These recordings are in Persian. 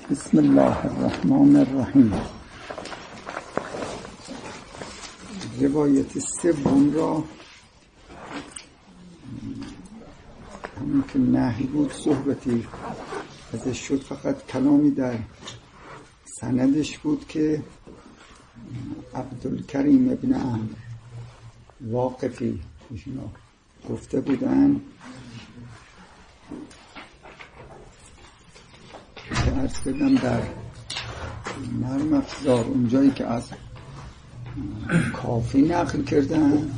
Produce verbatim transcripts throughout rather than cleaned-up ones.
بسم الله الرحمن الرحیم. روایت سوم را همین که نهی بود صحبتی ازش شد، فقط کلامی در سندش بود که عبدالکریم ابن عمرو واقفی ایشونا گفته بودن که عرض بدم در نرم افزار اونجایی که از کافی نقل کردن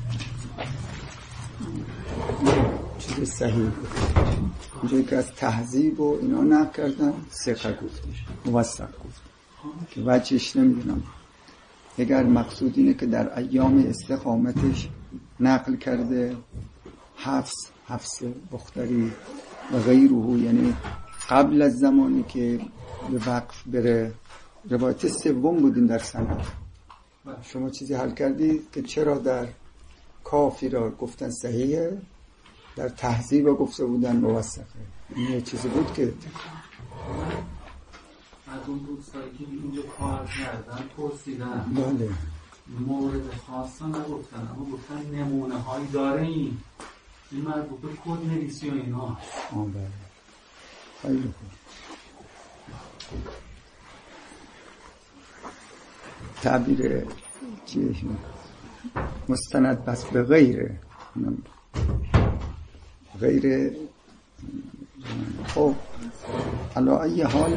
چیز صحیح بود، اونجایی که از تهذیب و اینا نقل کردن ثقه گفتش، موثق گفت که وجهش نمیدونم. اگر مقصود اینه که در ایام استقامتش نقل کرده حفص حفص بختری و غیره، یعنی قبل از زمانی که به وقف بره. روایت سوم بودیم در سند. شما چیزی حل کردید که چرا در کافی را گفتن صحیحه، در تهذیب را گفته بودن موثقه. این یه چیزی بود که از اون دوستایی که اینجا کار کردن پرسیدن، بله مورد خاصا نگفتن، اما گفتن نمونه هایی داره این این مربوط به کد نویسی و اینا. آه بله خیلی خوب. تعبیر چیه مستند بس به غیر غیر خب علا ای حال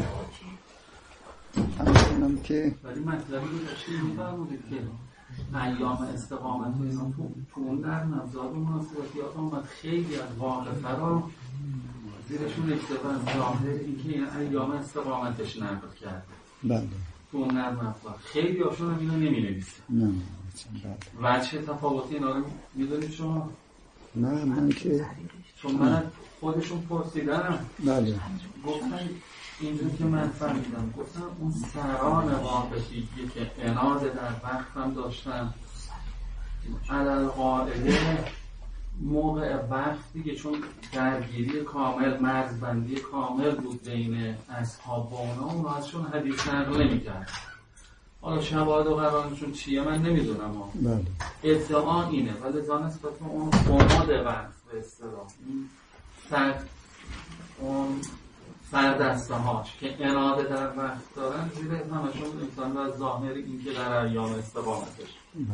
همونم که ولی مطلبی که داشتی میفرمودید که ایام استقامت و اینا تو اون در نظار مناسبتیات آمد خیلی از واقفه را زیرشون اکتبن ظاهر این که این ایام استقامتش نقل کرده. بله تو اون نرم افزار خیلی هاشون هم اینو نمی نویسه. نه وجه تفاوتی اینا رو میدونید شما؟ نه من که چون من خودشون پرسیدم بله گفتن اینجور که من فهمیدم، گفتن اون سران واقفی که اناد در وقت هم داشتن علل قاعده موقع وقت دیگه، چون درگیری کامل مرزبندی کامل بود بین اصحاب و اونا، اونا ازشون حدیث نقل نمی کرد. حالا شواهد و قرارشون چیه من نمیدونم، بله ادعا اینه ولی زان نسبت به اون قماد وقت به اصطلاح سر اون سردسته هاش که اناده در وقت دارن زیر همشون انسان و ظاهر این که در ایام استقامتش.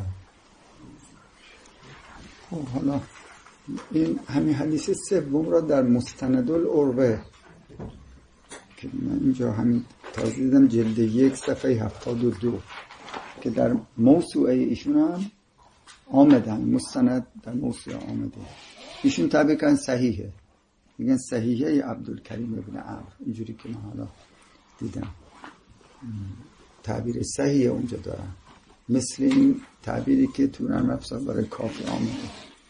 خب حالا این همین حدیث سوم را در مستند العروه که من اینجا همین تازه دیدم جلد یک صفحه هفتاد و دو که در موسوعه ایشون هم آمدن، مستند در موسوعه آمده، ایشون تعبیر کردن صحیحه، میگن صحیحه عبدالکریم ابن عمرو، اینجوری که من حالا دیدم تعبیر صحیحه اونجا دارن، مثل این تعبیری که تو نرم افزار برای کافی آمده.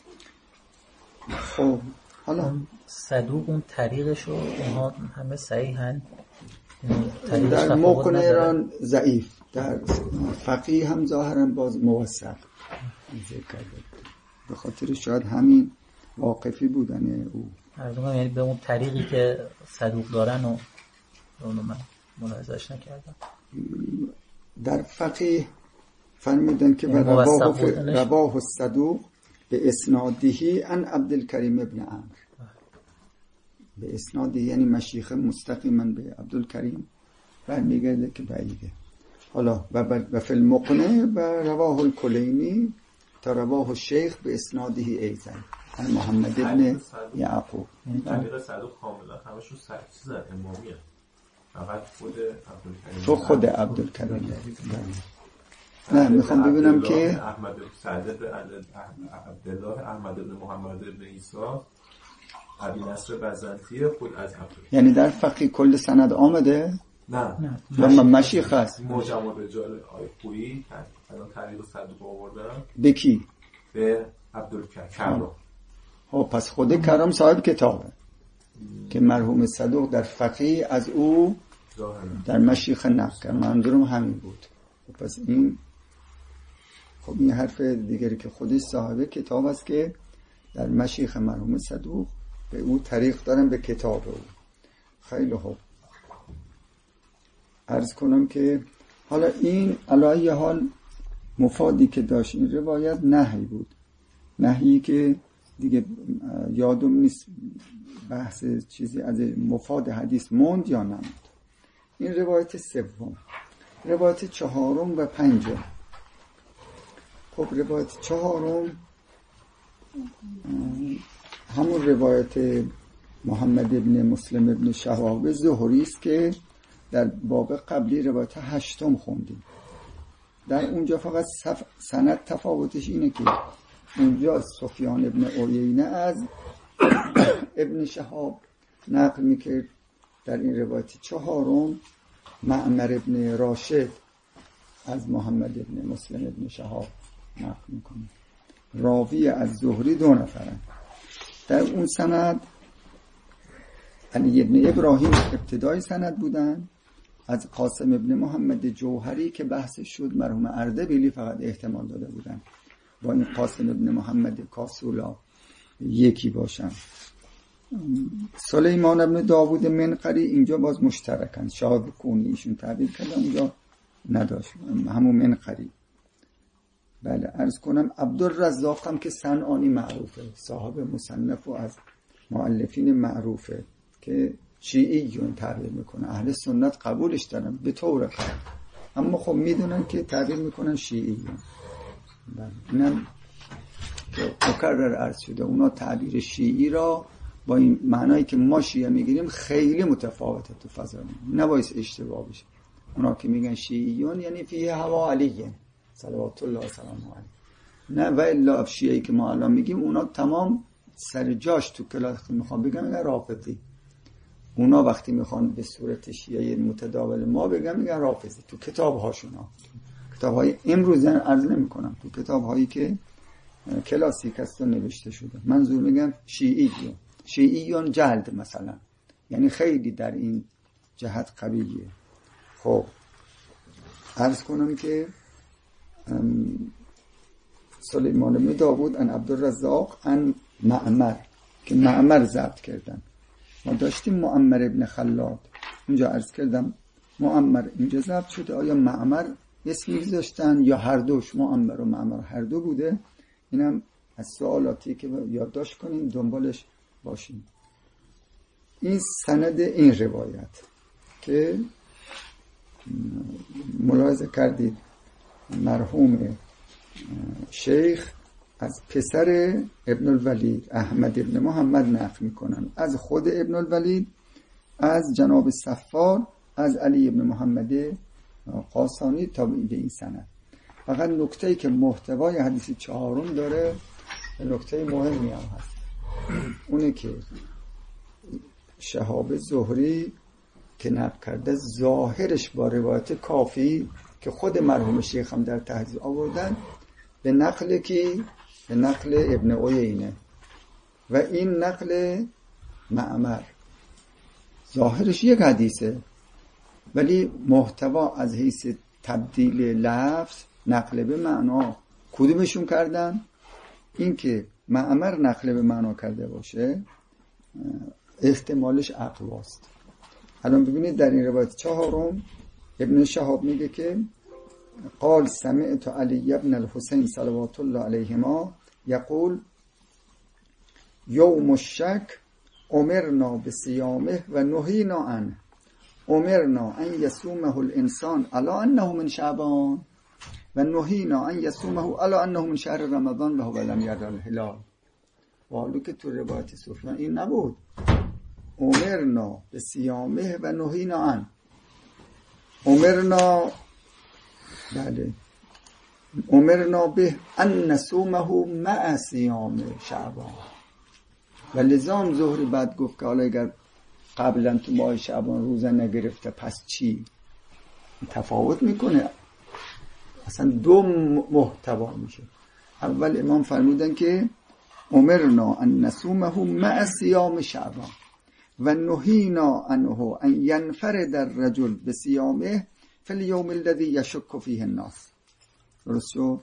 خب حالا صدوق اون طریقشو اونها همه صحیحن، در موقن ایران ضعیف، در فقیه هم ظاهرا باز موثق ذکر کرده، به خاطر شاید همین واقفی بودن او. ارزم یعنی به اون طریقی که صدوق دارن و اونو من ملاحظه‌اش نکردم. در فقیه فرمودن که رواه رواه الصدوق به اسنادهی عن عبدالکریم ابن عمرو، به اسنادی یعنی مشیخه مستقیما به عبدالکریم برمیگرده که بعیده. حالا و فی المقنع و رواه الکلینی تا رواه الشیخ به اسنادهی ایزن عن محمد ابن یعقوب. طریق صدوق کاملا همشون چیز امامیه، فقط خود عبدالکریم تو خود عبدالکریم. نه میخوام ببینم که احمد صادق عبدالله احمد بن محمد بن عیسی ابی نصر بزنطی خود از عبدالکریم، یعنی در فقیه کل سند آمده؟ نه نه مشیخ هست. معجم الرجال آیخویی الان طریق صدوق آوردن. به کی؟ به عبدالکریم. خب پس خود کرم صاحب کتابه که مرحوم صدوق در فقیه از او در مشیخ نقل کرد. منظورم همین بود. پس این خب این حرف دیگری که خودش صاحب کتاب است که در مشیخ مرحوم صدوق به او طریق دارن به کتاب او. خیلی خوب. عرض کنم که حالا این علی حال مفادی که داشت این روایت نهی بود، نهی که دیگه یادم نیست بحث چیزی از مفاد حدیث موند یا نموند. این روایت سوم. روایت چهارم و پنجم. خب روایت چهارم همون روایت محمد ابن مسلم ابن شهاب زهری است که در باب قبلی روایت هشتم خوندیم. در اونجا فقط سند تفاوتش اینه که اونجا سفیان ابن عیینه از ابن شهاب نقل میکرد، در این روایت چهارم معمر ابن راشد از محمد ابن مسلم ابن شهاب نقل میکنه. راوی از زهری دو نفرن. در اون سند علی ابن ابراهیم ابتدای سند بودن، از قاسم ابن محمد جوهری که بحث شد مرحوم اردبیلی فقط احتمال داده بودن با این قاسم ابن محمد کاسولا یکی باشن. سلیمان ابن داوود منقری اینجا باز مشترکن، شاهد کونی ایشون تعبیر کردن، اونجا نداشت همون منقری. بله عرض کنم عبدالرزاق هم که صنعانی معروفه، صاحب مصنف و از مؤلفین معروفه که شیعیون تعبیر میکنه، اهل سنت قبولش دارن به طور قطع، اما خب میدونن که تعبیر میکنن شیعیون. بله اینم مکرر عرض شده، اونا تعبیر شیعی را با این معنایی که ما شیعه میگیریم خیلی متفاوته تو فضا، نباید اشتباه بشه. اونا که میگن شیعیون یعنی فیه هوا علیه صلوات الله و سلامه علیه، نه و الا شیعی که ما الان میگیم اونا تمام سر جاش تو کلاس میخوام بگم میگن رافضی. اونا وقتی میخوان به صورت شیعه متداول ما بگم میگن رافضی تو کتاب هاشونا، کتاب های امروز عرض نمی کنم، تو کتاب هایی که کلاسیک است و نوشته شده. منظور میگم شیعیون، شیعیون جلد مثلا، یعنی خیلی در این جهت قویه. خب عرض کنم که سلیمان بن داوود ان عبدالرزاق ان معمر که معمر ضبط کردن. ما داشتیم معمر ابن خلاد، اونجا عرض کردم معمر اینجا ضبط شده، آیا معمر اسمی داشتن یا هر دوش، معمر و معمر هر دو بوده؟ اینم از سوالاتی که یادداشت کنیم دنبالش باشیم. این سند این روایت که ملاحظه کردید مرحوم شیخ از پسر ابن الولید احمد ابن محمد نقل میکنن، از خود ابن الولید، از جناب صفار، از علی ابن محمد قاسانی تا به این سند. فقط نکته‌ای که محتوای حدیث چهارم داره نکته مهمی هم هست، اونه که شهاب زهری که نقل کرده ظاهرش با روایت کافی که خود مرحوم شیخ هم در تحضیح آوردن به نقل کی؟ به نقل ابن عیینه و این نقل معمر ظاهرش یک حدیثه، ولی محتوا از حیث تبدیل لفظ نقل به معنا کدومشون کردن؟ این که معمر نقل به معنا کرده باشه احتمالش اقواست. الان ببینید در این روایت چهارم ابن شهاب میگه که قال سمعت علی ابن الحسین صلوات الله علیهما یقول یوم الشک امرنا بصیامه و نهینا عنه، امرنا ان یصومه الانسان علی انه من شعبان و نهینا ان یصومه علی انه من شهر رمضان و هو لم یرى الهلال. حالا که تو روایت سفیان این نبود، امرنا بصیامه و نهینا عنه. امرنا بله امرنا به ان نصومه مع صیام شعبان، و لزام زهری بعد گفت که حالا اگر قبلا تو ماه شعبان روزه نگرفته پس چی؟ تفاوت میکنه، اصلا دو محتوا میشه. اول امام فرمودن که امرنا ان نصومه مع صیام شعبان و نهینا عنه ان ینفرد الرجل بصیامه فی اليوم الذي یشک فیه الناس. درست شد؟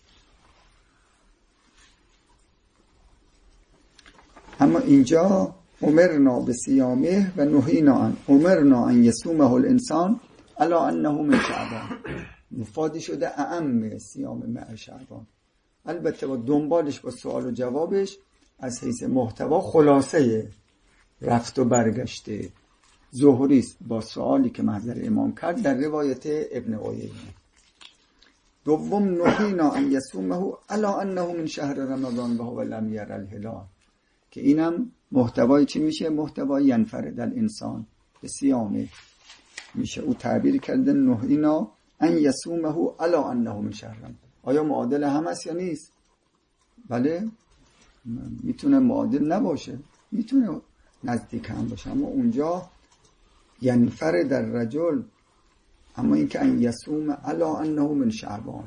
اما اینجا امرنا بصیامه و نهینا عن امرنا ان یصومه الانسان الا انه من شعبان. مفادی شده اعم صیام مع شعبان. البته با دنبالش با سوال و جوابش از حیث محتوا خلاصه رفت و برگشته زهری است با سوالی که محضر امام کرد در روایت ابن عیینه. دوم نهینا ان یصومه الا انه من شهر رمضان و هو لم یر الهلال، که اینم محتوای چی میشه؟ محتوای ینفرد الانسان به صیامه میشه. او تعبیر کرده نهینا ان یصومه الا انه من شهر رمضان. آیا معادل هم است یا نیست؟ بله، میتونه معادل نباشه، میتونه نزدیک هم باشه، اما اونجا ینفرد در رجل، اما اینکه ان یصوم الا انه من شعبان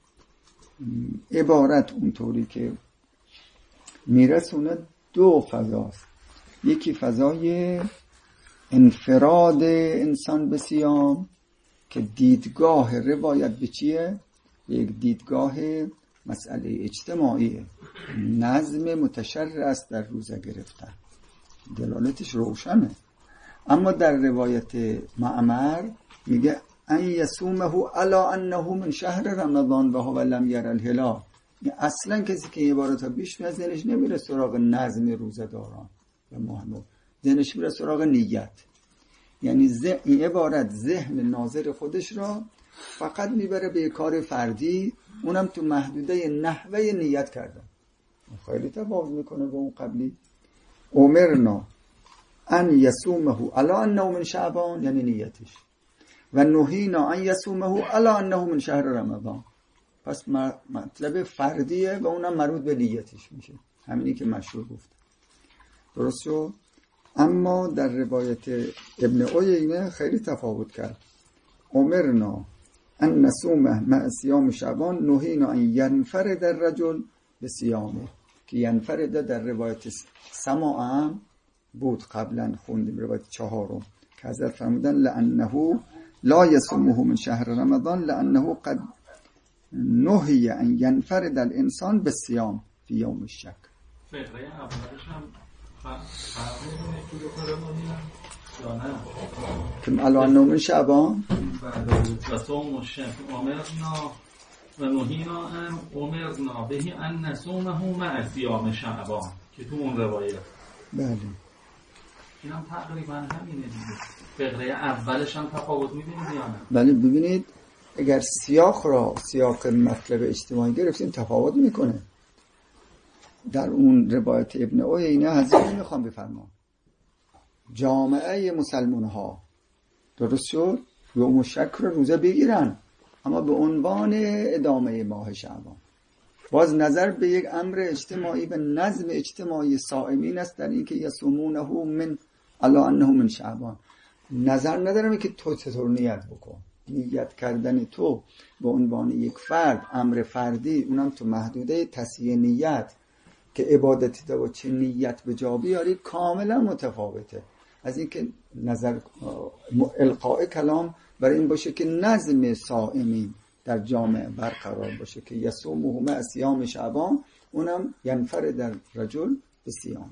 عبارت اونطوری که میرسونه دو فضاست. یکی فضای انفراد انسان به صیام که دیدگاه روایت به چیه؟ یک دیدگاه مسئله اجتماعیه، نظم متشرع است در روزه گرفتن، دلالتش روشنه. اما در روایت معمر میگه ان یصومه الا انه من شهر رمضان و هو لم یر الهلال. اصلا کسی که این عبارت ها بیش میاد ذهنش نمیره سراغ نظم روزه داران و مهمون، ذهنش میره سراغ نیت. یعنی این عبارت ذهن ناظر خودش را فقط میبره به کار فردی، اونم تو محدوده نحوه نیت کردن. خیلی تفاوت میکنه با اون قبلی. امرنا ان یصومه الا انه من شعبان یعنی نیتش، و نهینا ان یصومه الا انه من شهر رمضان. پس مطلب فردیه و اونم مربوط به نیتش میشه، همینی که مشهور گفت. درست شد؟ اما در روایت ابن عیینه خیلی تفاوت کرد. امرنا ان نصومه مع صیام شعبان نهینا ان ینفرد الرجل به صیامه، که ینفرد در روایت سماع هم بود، قبلا خوندیم روایت چهارم که حضرت فرمودن لانه لا یصومه من شهر رمضان لانه قد نهی ان ینفرد الانسان به صیام فی یوم الشک. فقره اولش هم فرق می‌کنه که بکنه یا نه؟ که الان نوم شعبان و صوم الشک امرنا و نهینا ان امرنا به ان نصومه مع صیام شعبان که تو اون روایت. بله اینم تقریبا همینه دیگه. فقره اولش هم تفاوت می‌بینید یا نه؟ بله ببینید اگر سیاق را سیاق مطلب اجتماعی گرفتیم تفاوت میکنه. در اون روایت ابن عیینه حضرت میخوام بفرمان جامعه مسلمان ها درست شد یوم شک رو روزه بگیرن، اما به عنوان ادامه ماه شعبان. باز نظر به یک امر اجتماعی و نظم اجتماعی صائمین است در اینکه یصومونه من الا انه من شعبان. نظر ندارم که تو چطور نیت بکن، نیت کردن تو به عنوان یک فرد امر فردی، اونم تو محدوده تصحیح نیت که عبادتی دا با چه نیت به جا بیاری کاملا متفاوته از اینکه نظر القاء کلام برای این باشه که نظم صائمین در جامعه برقرار باشه که یصومه مع صیام شعبان، اونم ینفرد در رجل به صیامه.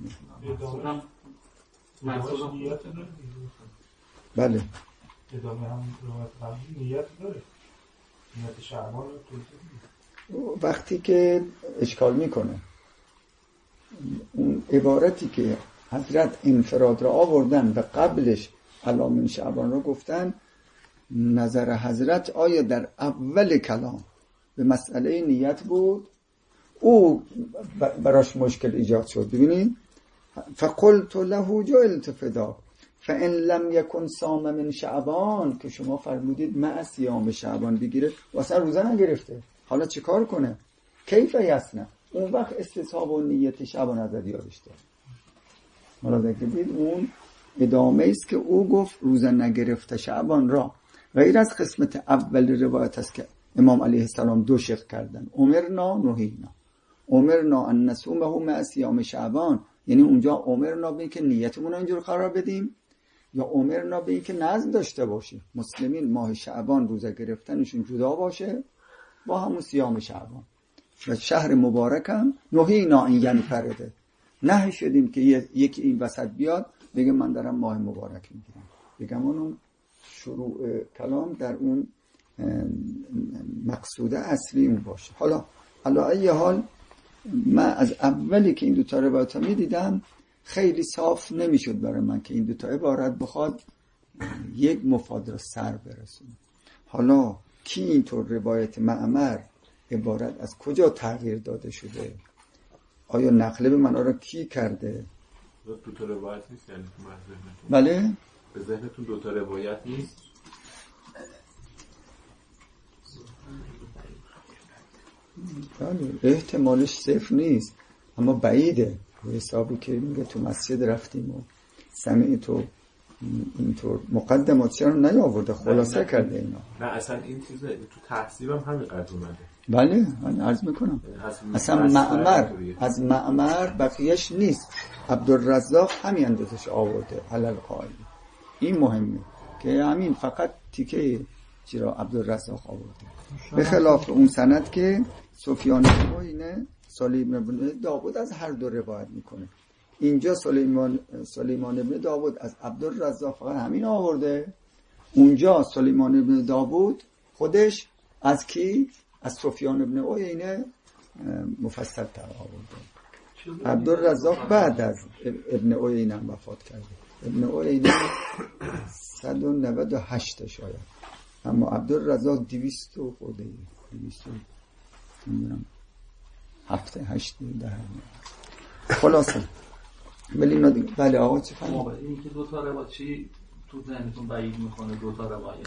بله ادامه هم نیت داره، نیت شعبان رو وقتی که اشکال میکنه اون عبارتی که حضرت انفراد را آوردن و قبلش الا من شعبان را گفتن، نظر حضرت آیا در اول کلام به مسئله نیت بود؟ او براش مشکل ایجاد شد. ببینید فقلت له جعلت فدا فان لم یکن صام من شعبان، که شما فرمودید مع صیام شعبان بگیره و اصلا روزه نگرفته، حالا چه کار کنه؟ کیف یسنه؟ اون وقت استصحاب و نیت شعبان از یادش داد. حالا دیدید اون ادامه است که او گفت روزه نگرفته شعبان را. غیر از قسمت اول روایت است که امام علیه السلام دو شق کردن، امرنا نهینا. امرنا ان نصومه مع صیام شعبان، یعنی اونجا امرنا به این که نیتمون رو اینجور قرار بدیم، یا امرنا به این که نظم داشته باشیم مسلمین ماه شعبان روزه گرفتنشون جدا باشه با همون صیام شعبان. و شهر مبارک هم نهینا ان ینفرده، نه شدیم که یکی این وسط بیاد بگه من دارم ماه مبارک میگیرم، بگم اون شروع کلام در اون مقصوده اصلی اون باشه. حالا علی ای حال من از اولی که این دوتا روایت ها میدیدم خیلی صاف نمیشد برای من که این دوتا عبارت بخواد یک مفاد را سر برسونه. حالا کی اینطور روایت معمر عبارت از کجا تغییر داده شده؟ آیا نقل به معنا را کی کرده؟ دو تا روایت نیست یعنی تو ذهنتون؟ بله؟ به ذهنتون دو تا روایت نیست؟ بله احتمالش صفر نیست اما بعیده. حسابی که میگه تو مسجد رفتیم و سمعی تو اینطور مقدمات چرا نیاورده خلاصه کرده اینا. نه اصلا این چیزه تو تحصیب هم همین قدر اومده. بله من عرض میکنم اصلا معمر از معمر بقیهش نیست، عبدالرزاق همین اندازش آورده علل قائل. این مهمه که همین فقط تیکه چرا عبدالرزاق آورده، به خلاف اون سند که سفیان بن عیینه سلیمان بن داوود از هر دو روایت میکنه. اینجا سلیمان سلیمان بن داوود از عبدالرزاق فقط همین آورده، اونجا سلیمان بن داوود خودش از کی؟ از سفیان بن عیینه مفصل تر آورده. عبدالرزاق بعد از ابن عیینه وفات کرده، ابن عیینه صد و نود و هشت شاید، اما عبدالرزاق دویست و خورده دویست و نمیدونم هفته هشت ده. خلاصه ولی اینا دیگه. بله آقا چی فرمایید؟ این که دو تا روایت چی تو ذهنتون بعید میکنه دو تا روایت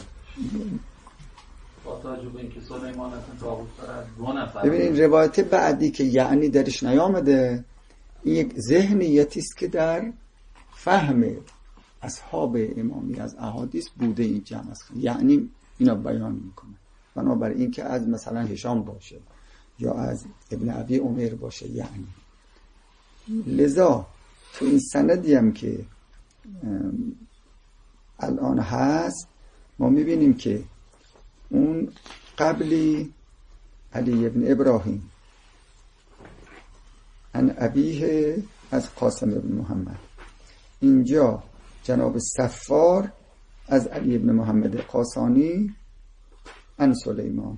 با توجه به اینکه سلیمان بن داوود از دو نفر. ببینید روایت بعدی که یعنی درش نیامده این یک ذهنیتی است که در فهم اصحاب امامی از احادیث بوده این جمع است، یعنی اینا بیان میکنه. بنابراین این که از مثلا هشام باشه یا از ابن ابی عمر باشه یعنی. لذا تو این سندی هم که الان هست ما میبینیم که اون قبلی علی ابن ابراهیم ان ابیه از قاسم ابن محمد، اینجا جناب صفار از علی ابن محمد قاسانی ان سلیمان.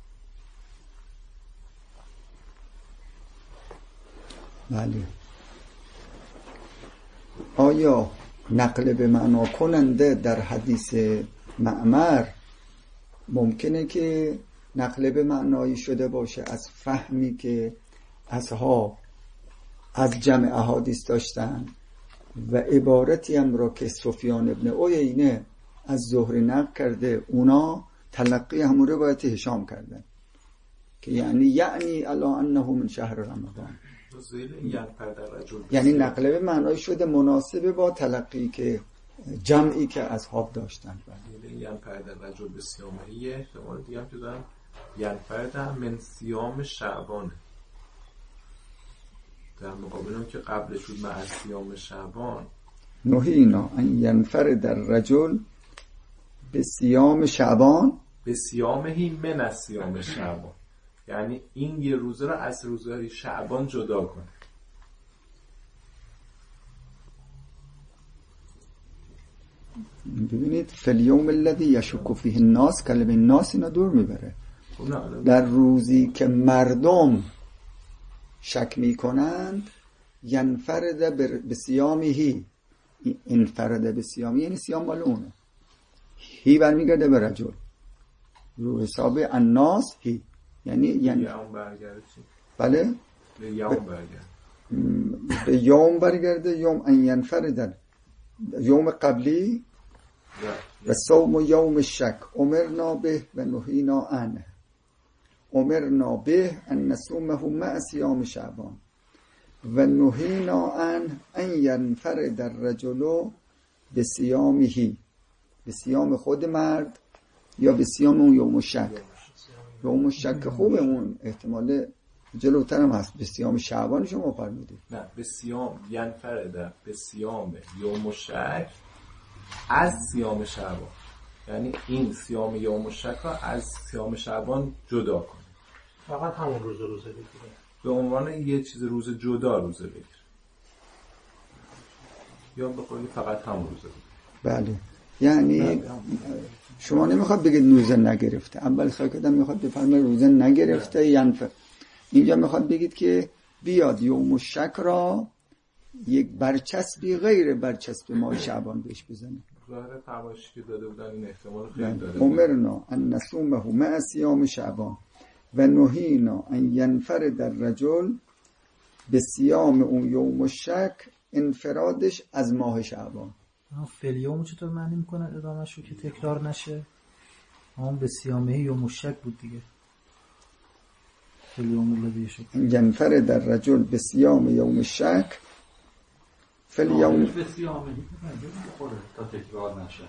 بله آیا نقل به معنا کننده در حدیث معمر ممکنه که نقل به معنایی شده باشه از فهمی که اصحاب از جمع احادیث داشتن و عبارتی هم را که سفیان ابن عیینه از زهری نقل کرده اونا تلقی همون روایت هشام کردن که یعنی یعنی الا انه من شهر رمضان، یعنی نقل به معنای شده مناسب با تلقی که جمعی که اصحاب داشتن. یعنی فرد رجل به سیامهیه احتمال دیگه هم که دارم یعنی فرد من سیام شعبانه در مقابل اون که قبل شد مع سیام شعبان نهینا ان ینفرد الرجل به سیام شعبان به سیامهی من از سیام شعبان، یعنی این یه روزه رو از روزهای شعبان جدا کنه. ببینید فالیوم الذی یشک فیه الناس، کلمه ناس اینا دور میبره. در روزی که مردم شک میکنند ینفرد به سیامهی، انفرد به سیامهی یعنی سیام مال اونه، هی برمیگرده به رجل رو حساب الناس هی یعنی یعنی یوم برگرده چی؟ بله به یوم برگرده به یوم برگرده یوم ان ینفرد یوم قبلی و صوم یوم شک امرنا به و نهینا عنه، امرنا به ان نصومه مع صیام شعبان و نهینا عنه ان ینفرد الرجل به صیامه، به صیام خود مرد یا به صیام اون یوم شک. یوم شک خوبه، اون احتمال جلوتر هم هست، به صیام شعبان شما فرمودید. نه به صیام ینفرد به صیام یوم شک از صیام شعبان، یعنی این صیام یوم شک را از صیام شعبان جدا کنه، فقط همون روز روزه بگیره، به عنوان یه چیز روز جدا روزه بگیره. یا به قولی فقط همون روزه بود؟ بله، یعنی شما نمیخواد بگید روزه نگرفته، اول خواهی کردم میخواد بفرمه روزه نگرفته، یعنی اینجا میخواد بگید که بیاد یوم الشک را یک برچسبی غیر برچسب ماه شعبان بهش بزنه. ظاهر فرمایشی که داده بودن این احتمال خیلی داره. امرنا ان نصومه مع صیام شعبان و نهینا ان ینفرد الرجل به صیام اون یوم الشک، انفرادش از ماه شعبان. فلیوم چطور معنی میکنه ادامهش رو که تکرار نشه؟ اون به صیامه یوم الشک بود دیگه. فلیوم الذی شک ان ینفرد الرجل به صیام یوم الشک فلیوم به صیامه بخوره تا تکرار نشه.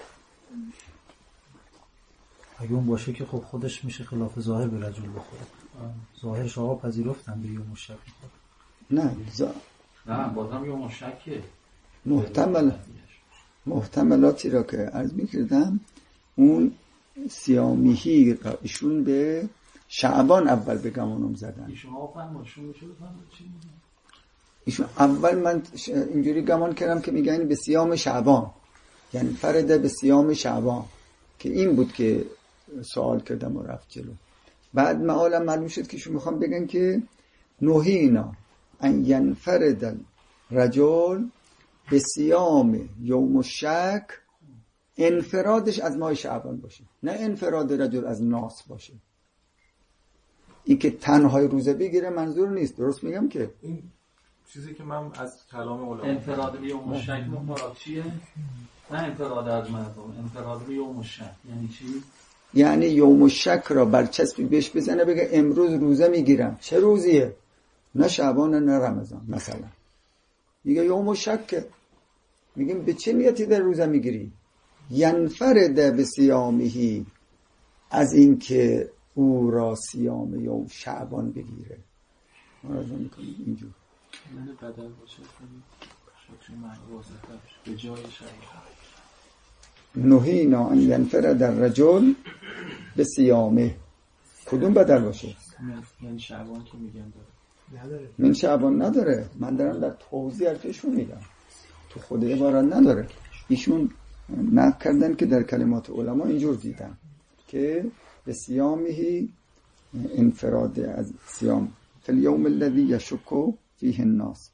اگه اون باشه که خب خودش میشه خلاف ظاهر به رجل بخوره. ظاهرش آقا پذیرفتن به یوم الشک بخوره. نه زا... نه بازم یوم الشکه. محتمل محتملاتی را که عرض میکردم، اون سیامیهی را ایشون به شعبان اول به گمانم زدن. ایشون آفن ماشون میشه بفهم چی میگن؟ ایشون اول من اینجوری گمان کردم که میگن به صیام شعبان، یعنی فرده به صیام شعبان، که این بود که سوال کردم و رفت جلو. بعد معالم معلوم شد که ایشون میخوام بگن که نهینا ان ینفرد رجل به صیام یوم الشک، انفرادش از ماه شعبان باشه، نه انفراد رجل از ناس باشه. این که تنهای روزه بگیره منظور نیست. درست میگم که این چیزی که من از کلام علما انفراد به یوم الشک مراد چیه؟ نه انفراد از مردم، انفراد به یوم الشک یعنی چی؟ یعنی یوم الشک را برچسبی بهش بزنه، بگه امروز روزه میگیرم. چه روزیه؟ نه شعبان نه رمضان مثلا. میگه یوم الشک. میگیم به چه نیتی در روزه میگیری؟ ینفرد به صیامهی، از این که او را صیام یوم شعبان بگیره. مراجعه میکنیم اینجور من بدل باشه شکل معنی واضح باشه به جای شعبان. نهینا ان ینفرد الرجل به صیامه. کدوم بدل باشه؟ یعنی شعبان که میگن داره نداره. من شعبان نداره، من دارم در توضیح حرفشون میگم، تو خود عبارت نداره. ایشون نقل کردن که در کلمات علما اینجور دیدن که به صیامه انفراد از صیام فی الیوم الذی یشک فیه الناس.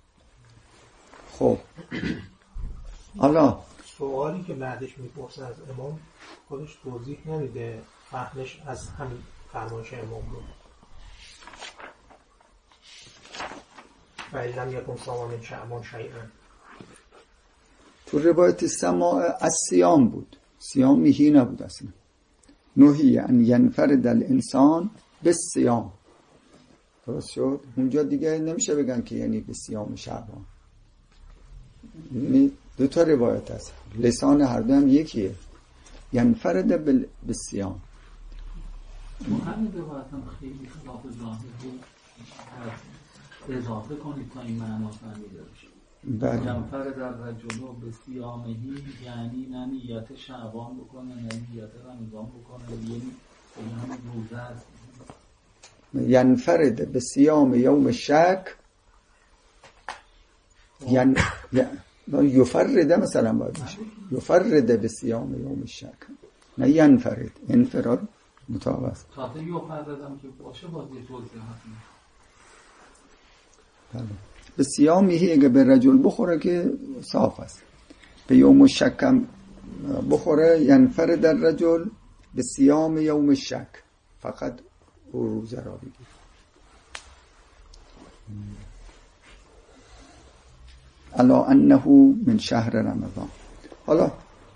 خب حالا سوالی که بعدش میپرسه از امام خودش توضیح نمیده، فهمش از همین فرمایش امام بود. و لم یکن صام من شعبان شیئا. تو روایت سماع از صیام بود، صیام میهی نبود اصلا. نهی ان ینفرد الانسان به صیام. درست شد؟ اونجا دیگه نمیشه بگن که یعنی به صیام شعبان. یعنی دو تا روایت هست، لسان هر دو هم یکیه. ینفرد به صیام. همین روایت هم خیلی خلاف ظاهر بود، اضافه کنید تا این معنا فهمیده بشه. بله. ینفرد الرجل به صیامه یعنی نه نیت شعبان بکنه نه نیت رمضان بکنه، یعنی همین روزه است. ینفرد به صیام یوم الشک، یعنی یفرده مثلا باید میشه یفرده به صیام یوم الشک، نه ینفرد. انفراد مطابق است. خاطر یفردم که باشه باز یه توضیح هست. به صیام میهی اگه به رجل بخوره که صاف است. به یوم الشک هم بخوره ینفرد الرجل به صیام یوم الشک، فقط او روزه را بگیر. الا انه من شهر رمضان. حالا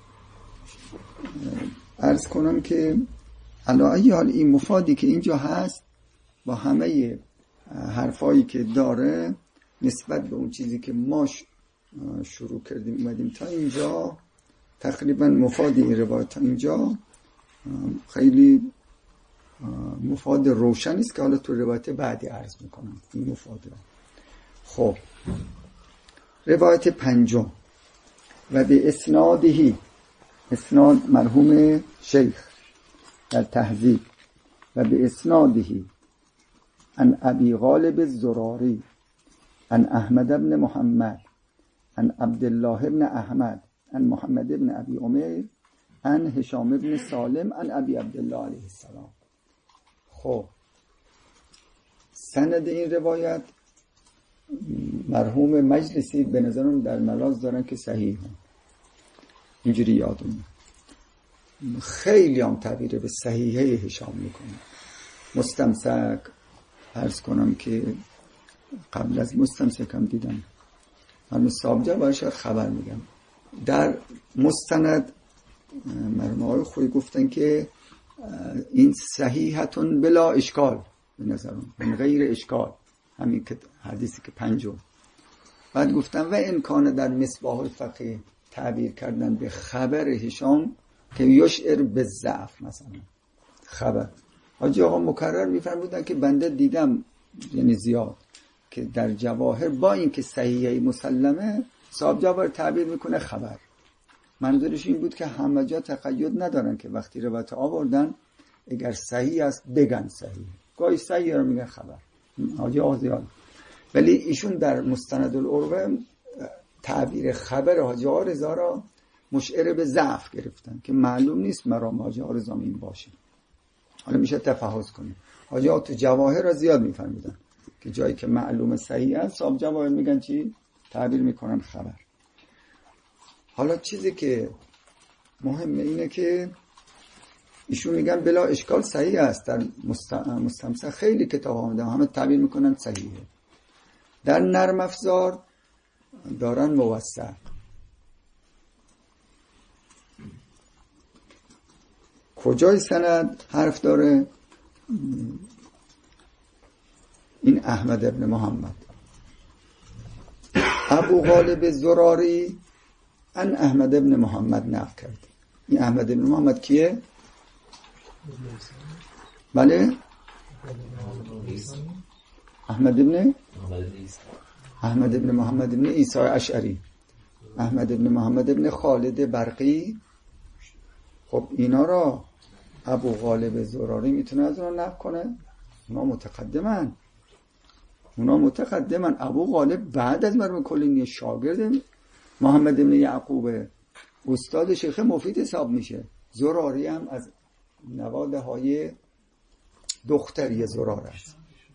عرض کنم که الا ای حال این مفادی که اینجا هست با همه حرفایی که داره نسبت به اون چیزی که ما شروع کردیم اومدیم تا اینجا، تقریبا مفاد این روایت تا اینجا خیلی مفاد روشن است که حالا تو روایت بعدی عرض میکنم این مفاد را. خب روایت پنجم و به اسنادهی، اسناد مرحوم شیخ در تهذیب، و به اسنادهی عن ابی غالب الزراری عن احمد بن محمد عن عبدالله ابن احمد عن محمد ابن ابی عمیر عن هشام ابن سالم عن ابی عبدالله علیه السلام. خب سند این روایت مرحوم مجلسی به نظرم در ملاز دارن که صحیح هم. اینجوری یادم خیلی هم تعبیر به صحیحه هشام میکنه. مستمسک عرض کنم که قبل از مستمسک هم دیدم من صابجه باید خبر میگم در مستند مرحوم آقای خویی گفتن که این صحیحتون بلا اشکال به نظرم من غیر اشکال، همین که حدیثی که پنجم. بعد گفتن و امکان در مصباح الفقیه تعبیر کردن به خبر هشام که یشعر به ضعف، مثلا خبر حاجی آقا مکرر میفرمودن که بنده دیدم یعنی زیاد که در جواهر با این که صحیحه مسلمه صاحب جواهر تعبیر میکنه خبر. منظورش این بود که همه جا تقید ندارن که وقتی روایت آوردن اگر صحیح است بگن صحیح، گاهی صحیح رو میگن خبر حاجی آقا زیاد. ولی ایشون در مستند العروه تعبیر خبر حاجی آقا رضا را مشعر به ضعف گرفتن که معلوم نیست مرام حاجی آقا رضا این باشه. حالا میشه تفحص کنیم. حاجی آقا تو جواهر را زیاد میفهمیدن که جایی که معلوم صحیح است صاحب جواهر میگن چی؟ تعبیر میکنن خبر. حالا چیزی که مهمه اینه که ایشون میگن بلا اشکال صحیح است. در مستمسک خیلی کتاب آمده همه تعبیر میکنن صحیحه. در نرم افزار دارن موثق. کجای سند حرف داره؟ این احمد ابن محمد ابو غالب زراری ان احمد ابن محمد نقل کرد. این احمد ابن محمد کیه؟ بله احمد ابن احمد ابن محمد ابن عیسی اشعری، احمد ابن محمد ابن خالد برقی. خب اینا را ابو غالب زراری میتونه از اونا نقل کنه؟ اونا متقدمن اونا متقدمن ابو غالب بعد از مرحوم کلینی شاگرد محمد ابن یعقوب استاد شیخ مفید حساب میشه. زراری هم از نواده های دختری زرار است.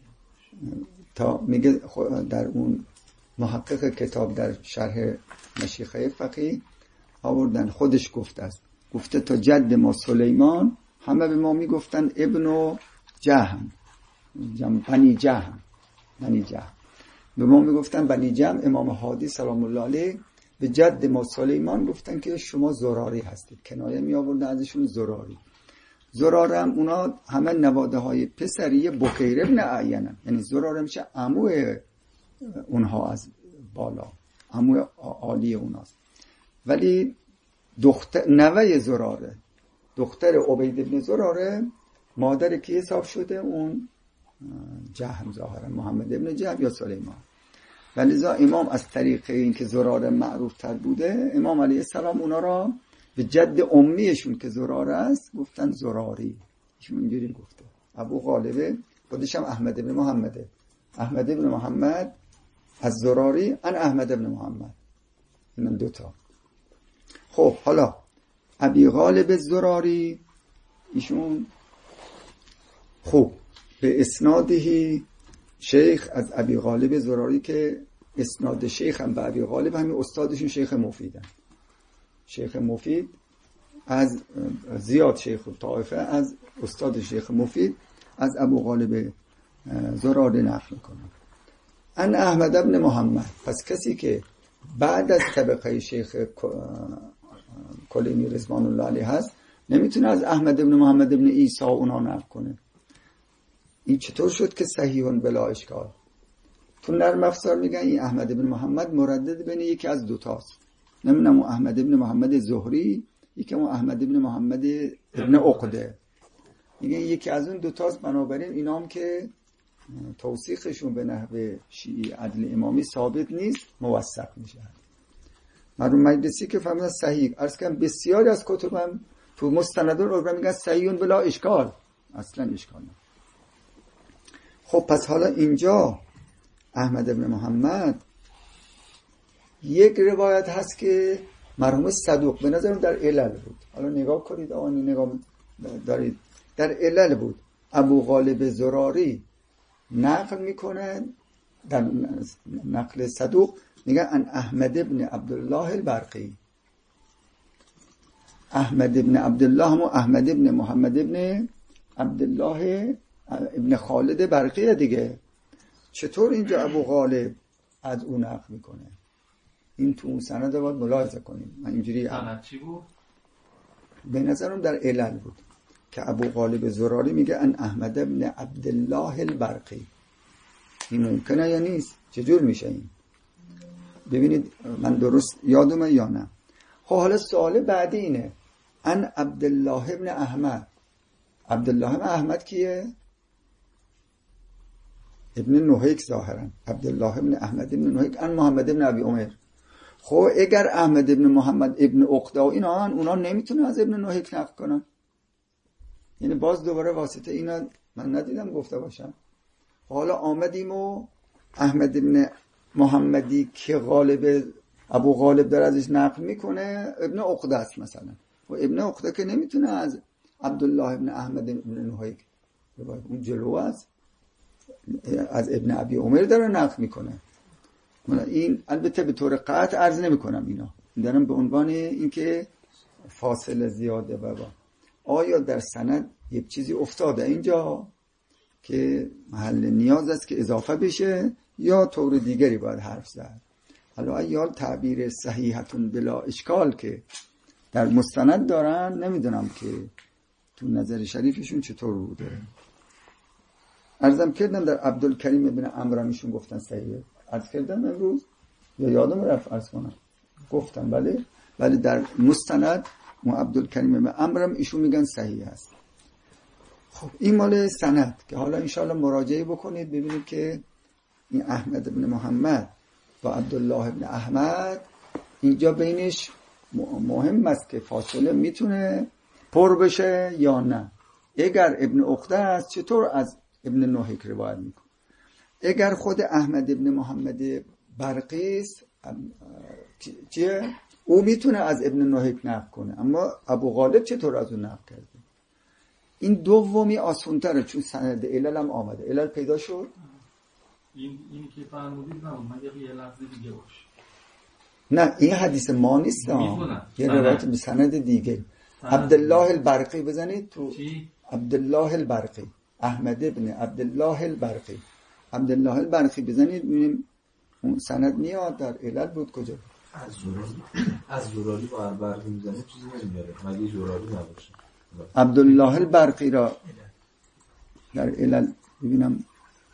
تا میگه در اون محقق کتاب در شرح مشیخه فقیه آوردن خودش گفته است، گفته تا جد ما سلیمان همه به ما میگفتن ابن و جهم جم بنی جهم بنی جهم به ما میگفتن بنی جهم. امام هادی سلام الله علیه به جد ما سلیمان گفتن که شما زراری هستید، کنایه می آوردن ازشون زراری. زرارم اونا همه نواده های پسری بکیر ابن اعینن، یعنی زراره میشه عمو اونها از بالا، عمو عالی اوناست. ولی دختر نوه زراره دختر عبید ابن زراره مادر کی حساب شده؟ اون جهم ظاهرا محمد ابن جهم یا سلیمان. ولی امام از طریق این که زراره معروف تر بوده امام علیه السلام اونا را به جد امیشون که زراره است گفتن زراری. ایشون اینجوری گفته. ابو غالبه خودش هم احمد ابن محمده، احمد ابن محمد از زراری ان احمد ابن محمد، این دوتا. خب حالا ابی غالب زراری ایشون خوب به اسنادهی شیخ از ابی غالب زراری که اسناد شیخ هم به ابی غالب همین استادشون شیخ مفیدن. شیخ مفید از زیاد شیخ طائفه از استاد شیخ مفید از ابو غالب زراری نقل میکنه. ان احمد ابن محمد، پس کسی که بعد از طبقه شیخ کلینی رضوان الله علیه هست نمیتونه از احمد ابن محمد ابن عیسی اونا نقل کنه. این چطور شد که صحیحون بلا اشکال؟ تو نرم افزار میگن این احمد ابن محمد مردد بین یکی از دوتاست. نمیدونم اون احمد ابن محمد زهری یکی اون احمد ابن محمد ابن عقده، میگن یکی از اون دوتاست. بنابراین اینا هم که توثیقشون به نحو شیعی عدل امامی ثابت نیست موثق میشه. مرحوم مجلسی که فهمیدن صحیح عرض کردم بسیاری از کتبم تو مستندون رو میگن صحیحون بلا اشکال، اصلا اشکال نه. خب پس حالا اینجا احمد ابن محمد یک روایت هست که مرحوم صدوق به نظرم در علل بود، حالا نگاه کنید آنی نگاه دارید، در علل بود. ابو غالب زراری نقل میکنه در نقل صدوق، میگه ان احمد ابن عبدالله البرقی، احمد ابن عبدالله هم احمد ابن محمد ابن عبدالله ابن خالد برقیه دیگه. چطور اینجا ابو غالب از اون نقل میکنه؟ این تو اون سند باید ملاحظه کنیم. من اینجوری سند چی بود؟ به نظرم در علل بود که ابو غالب زراری میگه ان احمد ابن عبدالله البرقی. این ممکنه یا نیست؟ چجور میشه این؟ ببینید من درست یادمه یا نه. خب حالا سوال بعدی اینه، ان عبدالله ابن احمد. عبدالله ابن احمد کیه؟ ابن نوحیک ظاهرا. عبدالله ابن احمد ابن نوحیک ان محمد ابن ابی عمر. خب اگر احمد ابن محمد ابن عقده و اینا اونا نمیتونه از ابن نوحیک نقل کنن، یعنی باز دوباره واسطه اینا من ندیدم گفته باشم. حالا آمدیم و احمد ابن محمدی که غالب ابو غالب در ازش نقل میکنه ابن عقده است مثلا، و ابن عقده که نمیتونه از عبدالله ابن احمد ابن نوحیک، اون جلو است، از ابن ابی عمر داره نقل میکنه. این البته به طور قطع عرض نمی کنم، اینا دارم به عنوان اینکه فاصله زیاده. بابا آیا در سند یک چیزی افتاده اینجا که محل نیاز است که اضافه بشه یا طور دیگری باید حرف زد؟ حالا ایال تعبیر صحیحتون بلا اشکال که در مستند دارن، نمیدونم که تو نظر شریفشون چطور بوده. عرضم کردم در عبدالکریم ابن عمرو میشون گفتن صحیحه، عرض کردم امروز یا یادم رفت عرض کنم گفتم بله، ولی در مستند مو عبدالکریم ابن عمرو ایشون میگن صحیح است. خب این مال سند که حالا انشاءالله مراجعه بکنید ببینید که این احمد ابن محمد و عبدالله ابن احمد اینجا بینش مهم است که فاصله میتونه پر بشه یا نه. اگر ابن عقده است چطور از ابن نوحیک روایت میکنه؟ اگر خود احمد ابن محمد برقی است چیه؟ او میتونه از ابن نوحیک نقل کنه، اما ابو غالب چطور از اون نقل کرده؟ این دومی آسان‌تره چون سند علل هم آمده. علل پیدا شد؟ این اینی که فرمودید نه مگه یه لفظ دیگه باشه. نه این حدیث ما نیست، یه روایت به سند دیگه. عبدالله البرقی بزنید تو چی؟ عبدالله البرقی، احمد ابن عبدالله البرقی، عبدالله البرقی بزنید ببینیم اون سند میاد. در علل بود کجا؟ از زراری از زراری با البرقی میزنید چیزی نمیاره مگه زراری نباشه. عبدالله البرقی را در علل ببینم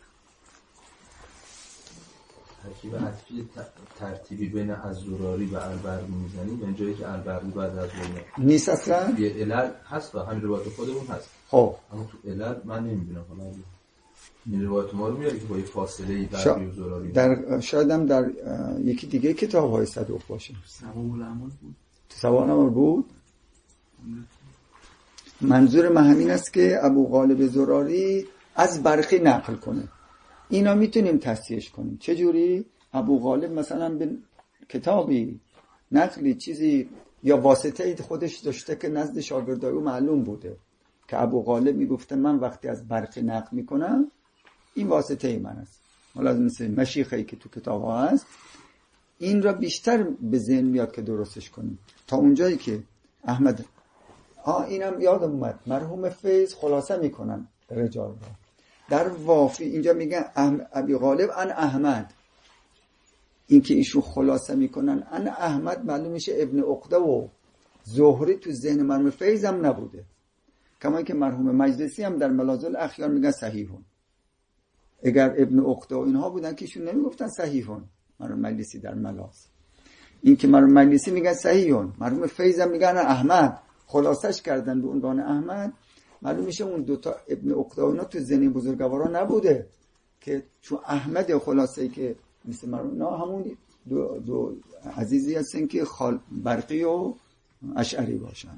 ترکیب عطفی ترتیبی بین از زراری و البرقی میزنید، یعنی جایی که البرقی بعد از زراری نیست اصلا. یه علل هست و همین روایت خودمون هست. خب اما تو علل من نمیبینم. حالا این روایت ما رو میاره که با یه فاصله برقی شا... و زراری در شاید هم در یکی دیگه کتاب های صدوق باشه. سوال الامر بود. سوال الامر بود. منظور من همین است که ابو غالب زراری از برقی نقل کنه. اینا میتونیم تصحیحش کنیم. چه جوری؟ ابو غالب مثلا به کتابی نقلی چیزی یا واسطه خودش داشته که نزد شاگردای او معلوم بوده که ابو غالب میگفته من وقتی از برقی نقل میکنم این واسطه ای من است. حالا مثل مشیخی که تو کتاب ها هست، این را بیشتر به ذهن میاد که درستش کنیم تا اونجایی که احمد آه اینم یادم اومد مرحوم فیض خلاصه میکنن رجال را در وافی اینجا میگن ابی غالب ان احمد، این که ایشون خلاصه میکنن ان احمد معلوم میشه ابن عقده و زهری تو ذهن مرحوم فیض هم نبوده، کما که مرحوم مجلسی هم در ملاذ اخیار میگن صحیحون. اگر ابن عقده و اینها بودن که ایشون نمیگفتن صحیحون، مرحوم مجلسی در ملاذ، این که مرحوم مجلسی میگن صحیحون، مرحوم فیض هم میگن احمد، خلاصش کردن به عنوان احمد. معلوم میشه اون دوتا ابن عقده اونا تو ذهن بزرگواران نبوده که چون احمد خلاصه‌ای که مثل مرحوم نه همون دو, دو عزیزی هستن که خال برقی و اشعری باشن.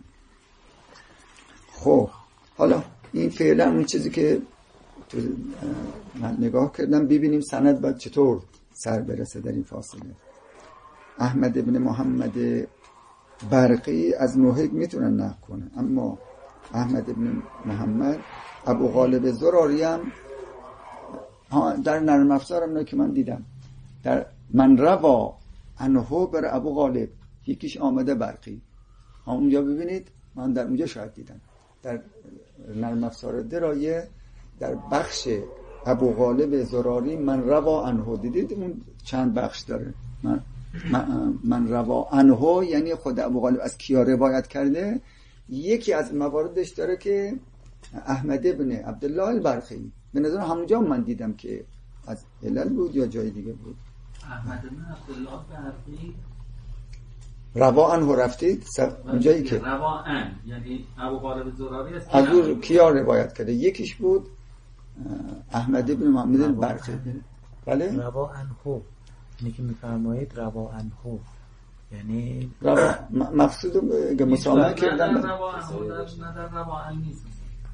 خب حالا این فعلا اون چیزی که تو من نگاه کردم ببینیم سند باید چطور سر برسه در این فاصله. احمد ابن محمد برقی از نوحیق میتونن نقل کنه، اما احمد ابن محمد ابو غالب زراری هم در نرم افزار هم که من دیدم در من روا عنه بر ابو غالب یکیش آمده برقی، اونجا ببینید من در اونجا شاید دیدم در نرم افزار درایه در بخش ابو غالب زراری من روا عنه دیدید، اون چند بخش داره. من من, من روا عنه یعنی خود ابو غالب از کیا روایت کرده، یکی از مواردش داره که احمد ابن عبدالله البرقی. به نظر همونجا من دیدم که از علل بود یا جای دیگه بود. احمد ابن عبدالله البرقی روا عنه رفتید اونجایی که روا عن یعنی ابو غالب زراری از او کیا روایت کرده، یکیش بود احمد ابن محمد البرقی. بله روا عنه اینی که میفرمایید روا عنه یعنی روا مقصود که مسامحه کردن. روا عنه نه در روا عن نیست.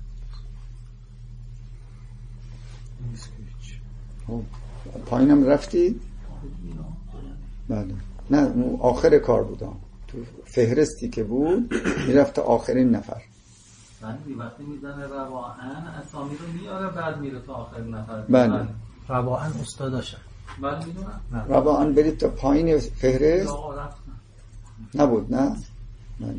پایینم رفتید؟ بله نه آخر کار بودم تو فهرستی که بود میرفت آخرین نفر. بله وقتی میزنه رواعن اسامی رو میاره بعد میره تا آخرین نفر. بله رواعن استاداشه. بله میدونم رواعن برید تا پایین فهرست نبود نه؟ بله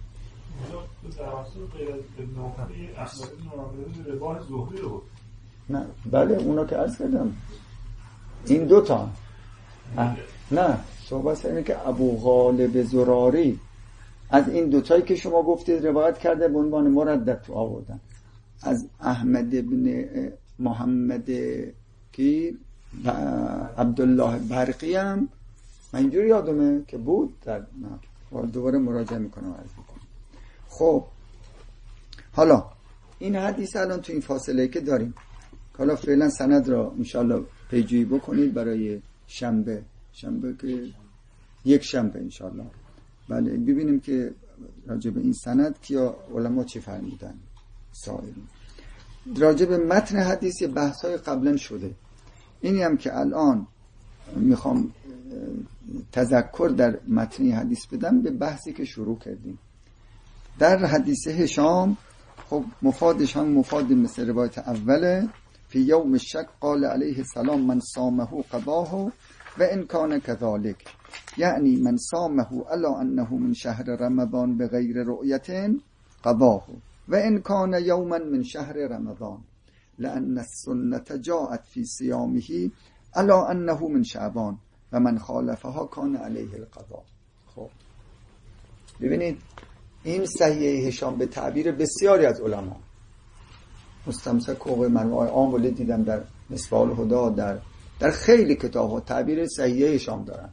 نه بله اونا که عرض کردم این دو تا نه صحبت سر اینه که ابو غالب زراری از این دوتایی که شما گفتید روایت کرده به عنوان مردد تو آوردن. از احمد ابن محمد کی عبدالله برقی هم من اینجوری یادمه که بود در دوباره مراجعه میکنم عرض میکنم. خب حالا این حدیث الان تو این فاصله که داریم، حالا فعلا سند را انشالله پیجویی بکنید برای شنبه شنبه که یک شنبه انشالله بله ببینیم که راجع به این سند کیا علما چی فرمودن. سائل راجع به متن حدیث بحث‌های قبلا شده، اینی هم که الان میخوام تذکر در متن حدیث بدم به بحثی که شروع کردیم. در حدیث هشام خب مفادش هم مفاد مثل روایت اوله، فی یوم الشک قال علیه السلام من صامه قضاه و ان کان کذالک، یعنی من صامه الا انه من شهر رمضان بغیر رؤیت قضاه و ان کان یوما من شهر رمضان لان السنة جاءت فی صیامه الا انه من شعبان و من خالفها کان علیه القضاء. خب ببینید این صحیح هشام به تعبیر بسیاری از علما مستمسک و منوای عام ولی دیدم در مصباح الهدی در در خیلی کتاب‌ها تعبیر صحیح هشام دارن.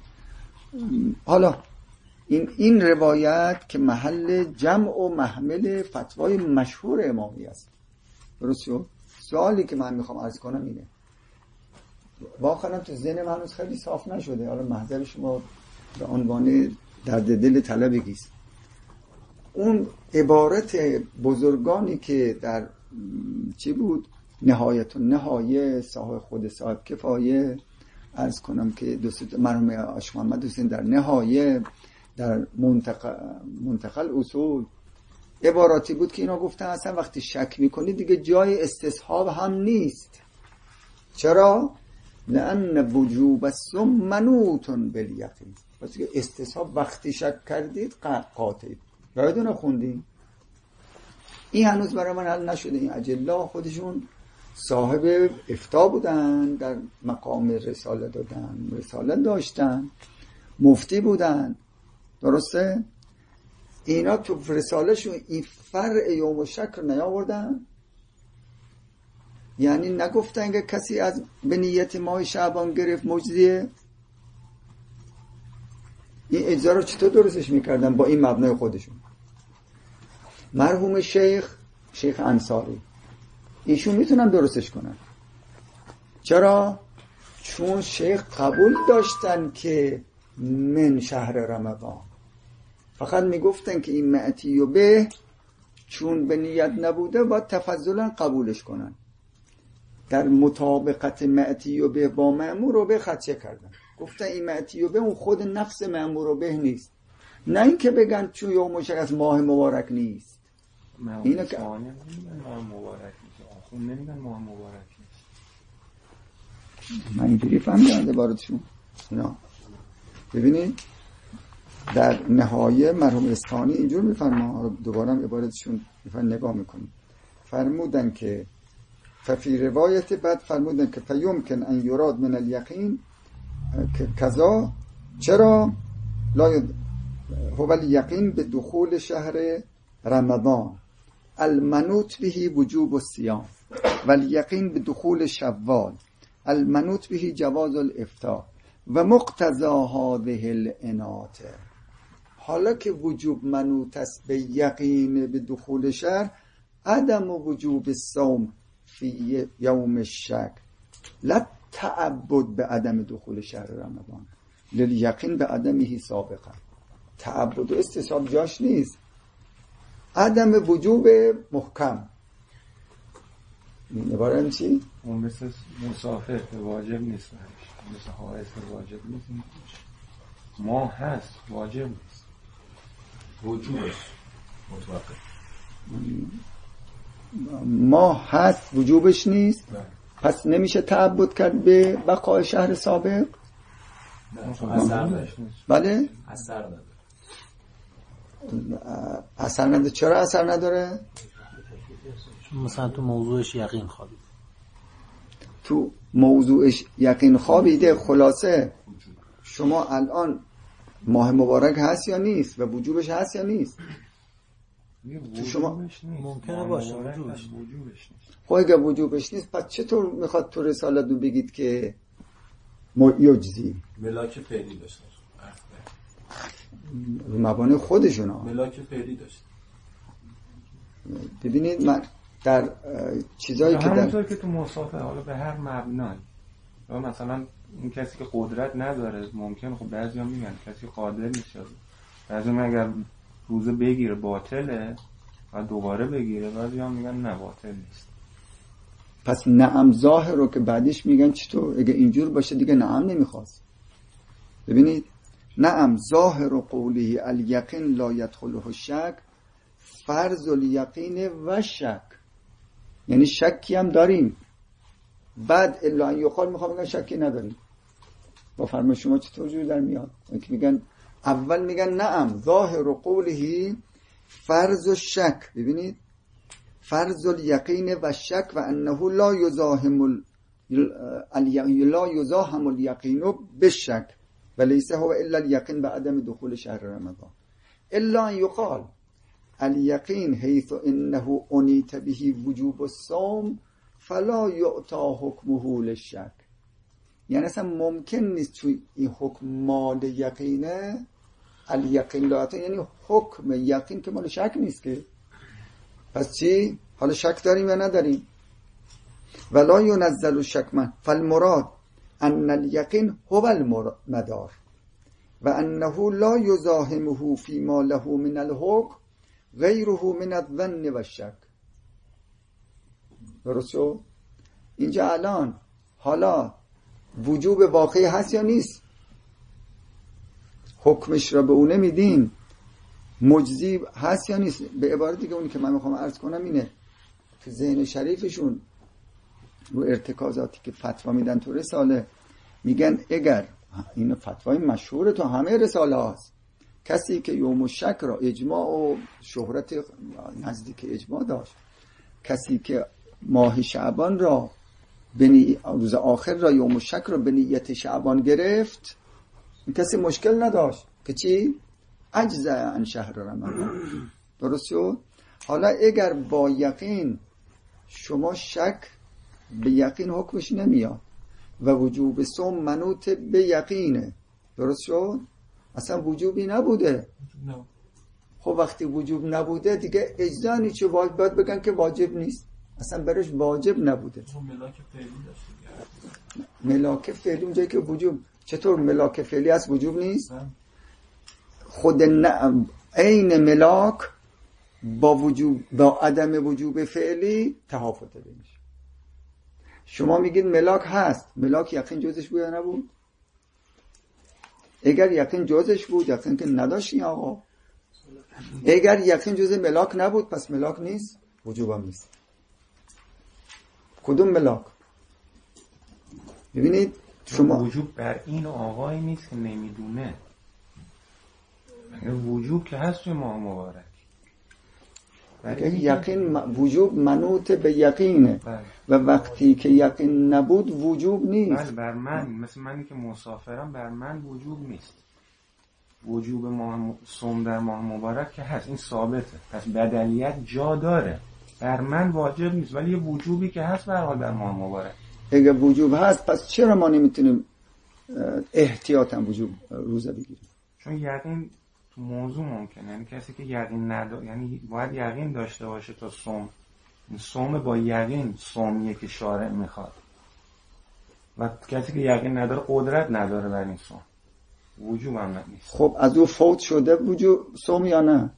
حالا این این روایت که محل جمع و محمل فتوای مشهور امامی است. درسته؟ سوالی که من میخوام عرض کنم اینه، واقعا تو ذهن من هنوز خیلی صاف نشده، حالا محضر شما به عنوان درد دل طلبگیست. اون عبارت بزرگانی که در چی بود نهایت و نهایه صاحب خود صاحب کفایه عرض کنم که دوست مرحوم عاشق محمد حسین در نهایه در منتقل منتقل اصول عباراتی بود که اینا گفتن اصلا وقتی شک میکنی دیگه جای استصحاب هم نیست. چرا؟ لأن وجوب الصوم منوط بالیقین، پس که استصحاب وقتی شک کردید قاطع. یادتونه خوندیم این هنوز برای من حل نشده. این اجلا خودشون صاحب افتاء بودن، در مقام رساله دادن، رساله داشتن، مفتی بودن، درسته؟ اینا تو رساله شون این فرع یوم شک رو نیاوردن، یعنی نگفتن که کسی از به نیت ماه شعبان گرفت مجزیه. این اجزا رو چطور درستش میکردن با این مبنای خودشون؟ مرحوم شیخ شیخ انصاری ایشون میتونن درستش کنن. چرا؟ چون شیخ قبول داشتن که من شهر رمضان، فقط میگفتن که این معتی و به چون به نیت نبوده باید تفضلا قبولش کنن. در مطابقت معتی و به با مأمور رو به خدشه کردن. گفتن این معتیو به اون خود نفس مأمور به نیست، نه اینکه بگن چون یوم مشک از ماه مبارک نیست. اینو که ماه مبارک نیست، آخون نمیگن ماه مبارک نیست. من اینجوری فهمیدم عبارتشون. اینا ببینید در نهایه مرحوم اصفهانی اینجور میفرما، دوباره هم عبارتشون میفرم نگاه میکنیم. فرمودن که ففی روایت بعد فرمودن که فیمکن ان یراد من الیقین که کذا، چرا لا ید... هو الیقین به دخول شهر رمضان المنوط بهی وجوب الصیام و الیقین به دخول شوال المنوط بهی جواز الافطار و مقتضا هذه الاناته. حالا که وجوب منوط است به یقین به دخول شهر، عدم وجوب الصوم فی یوم الشک لا تعبد به عدم دخول شهر رمضان لیقین به عدمه سابقا. تعبد و استصحاب جاش نیست، عدم وجوب محکم. این عبارت چی؟ اون مثل مسافر واجب نیست، مثل حائض واجب نیست. ما هست واجب نیست، وجوبش مطلقه. ما هست وجوبش نیست، پس نمیشه تعبد کرد به بقای شهر سابق. اثر نداره. بله؟ اثر نداره. اثر نداره. چرا اثر نداره؟ مثلا تو موضوعش یقین خوابید، تو موضوعش یقین خوابیده. خلاصه شما الان ماه مبارک هست یا نیست و وجوبش هست یا نیست؟ تو شما ممکنه باشه وجوبش وجوبش نیست. خب اگه وجوبش نیست پس چطور میخواد تو رسالتون بگید که یجزی؟ ملاک فعلی داشت، مبانی خودشون ها. ملاک فعلی داشت. ببینید من در چیزایی که در همونطور که تو مسافر حالا به هر مبنای، مثلا این کسی که قدرت نداره ممکن، خب بعضیا میگن کسی قادر نیست، بعضی میگن اگر روزه بگیره باطله و دوباره بگیره، بعضیا میگن نه باطل نیست. پس نعم ظاهر رو که بعدش میگن چطور اگه اینجور باشه دیگه نعم نمیخواست. ببینید نعم ظاهر و قوله الیقین لا یدخله الشک فرض الیقین و شک، یعنی شکی هم داریم، بعد الا ان یقال میخوام بگن شکی نداریم. با فرمان شما چطور جور در میاد؟ اینکه میگن اول میگن نعم ظاهر و قوله فرض و شک، ببینید فرض الیقین و شک و انه لا یزاحم ال... لا یزاحم الیقین بالشک و لیس هو الا الیقین بعدم دخول شهر رمضان الا ان یقال الیقین حیث انه انیت به وجوب الصوم فلا یعطا حکمه للشک. یعنی اصلا ممکن نیست توی این حکم مال یقینه الیقین لا، یعنی حکم یقین که مال شک نیست که. پس چی؟ حالا شک داریم یا نداریم؟ ولا ینزل الشک من فالمراد ان الیقین هو المدار و انه لا یزاحمه فيما له من الحکم غیره من الظن و الشک. درست شد؟ اینجا الان حالا وجوب واقعی هست یا نیست؟ حکمش را به اونه میدیم، مجزی هست یا نیست؟ به عبارت دیگه اونی که من میخوام عرض کنم اینه تو ذهن شریفشون رو ارتکازاتی که فتوا میدن تو رساله میگن اگر این فتوای مشهور تو همه رساله هاست، کسی که یوم الشک را اجماع و شهرت نزدیک اجماع داشت، کسی که ماه شعبان را بنی... روز آخر را یوم الشک را به نیت شعبان گرفت، این کسی مشکل نداشت که چی؟ اجزا عن شهر رمضان. درست شد؟ حالا اگر با یقین شما شک به یقین حکمش نمیاد و وجوب صوم منوط به یقینه، درست شد؟ اصلا وجوبی نبوده. خب وقتی وجوب نبوده دیگه اجزا نیچه باید بگن که واجب نیست، اصلا برش واجب نبوده. ملاک فعلی داشته. ملاک فعلی اونجایی که وجوب، چطور ملاک فعلی از وجوب نیست؟ خود نه عین ملاک با وجوب با عدم وجوب فعلی تفاوت میشه. شما میگید ملاک هست، ملاک یقین جزش بود یا نبود؟ اگر یقین جزش بود، یقین که نداشت این آقا. اگر یقین جز ملاک نبود پس ملاک نیست، وجوب هم نیست. کدوم ملاک؟ ببینید شما وجوب بر این آقای نیست که نمیدونه. وجوب که هست توی ماه مبارک. یقین وجوب منوط به یقینه و وقتی که یقین نبود وجوب نیست. بله بر من، مثل منی که مسافرم، بر من وجوب نیست. وجوب ماه صوم در ماه مبارک که هست، این ثابته، پس بدلیت جا داره. بر من واجب نیست ولی یه وجوبی که هست به هر حال در ماه مبارک. اگه وجوب هست پس چرا ما نمیتونیم احتیاطاً وجوب روزه بگیریم؟ چون یقین تو موضوع ممکنه، یعنی کسی که یقین نداره، یعنی باید یقین داشته باشه تا صوم. صوم با یقین صومیه که شارع میخواد و کسی که یقین نداره قدرت نداره بر این صوم، وجوب هم نیست. خب از او فوت شده وجوب صوم یا نه؟